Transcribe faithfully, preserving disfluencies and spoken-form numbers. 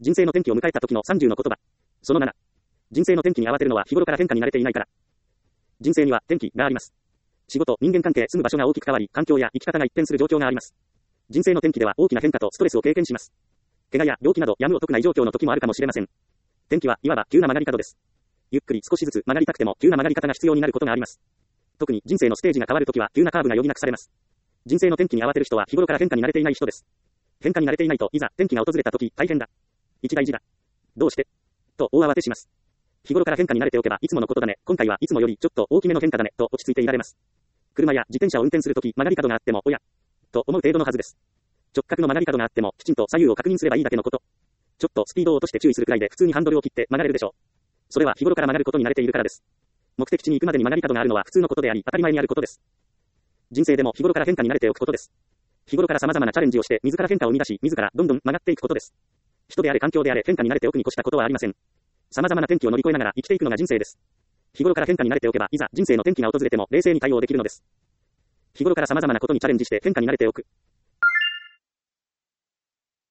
人生の転機を迎えた時のさんじゅうの言葉。そのなな。人生の転機に慌てるのは日頃から変化に慣れていないから。人生には転機があります。仕事、人間関係、住む場所が大きく変わり、環境や生き方が一変する状況があります。人生の転機では大きな変化とストレスを経験します。怪我や病気などやむを得ない状況の時もあるかもしれません。転機はいわば急な曲がり角です。ゆっくり少しずつ曲がりたくても急な曲がり方が必要になることがあります。特に人生のステージが変わるときは急なカーブが余儀なくされます。人生の転機に慌てる人は日頃から変化に慣れていない人です。変化に慣れていないといざ転機が訪れたとき大変だ。一大事だ。どうしてと大慌てします。日頃から変化に慣れておけばいつものことだね。今回はいつもよりちょっと大きめの変化だねと落ち着いていられます。車や自転車を運転するとき曲がり角があってもおやと思う程度のはずです。直角の曲がり角があってもきちんと左右を確認すればいいだけのこと。ちょっとスピードを落として注意するくらいで普通にハンドルを切って曲がれるでしょう。それは日頃から曲がることに慣れているからです。目的地に行くまでに曲がり角があるのは普通のことであり当たり前にあることです。人生でも日頃から変化に慣れておくことです。日頃から様々なチャレンジをして自ら変化を生み出し自らどんどん曲がっていくことです。人であれ環境であれ変化に慣れておくに越したことはありません。様々な転機を乗り越えながら生きていくのが人生です。日頃から変化に慣れておけばいざ人生の転機が訪れても冷静に対応できるのです。日頃から様々なことにチャレンジして変化に慣れておく。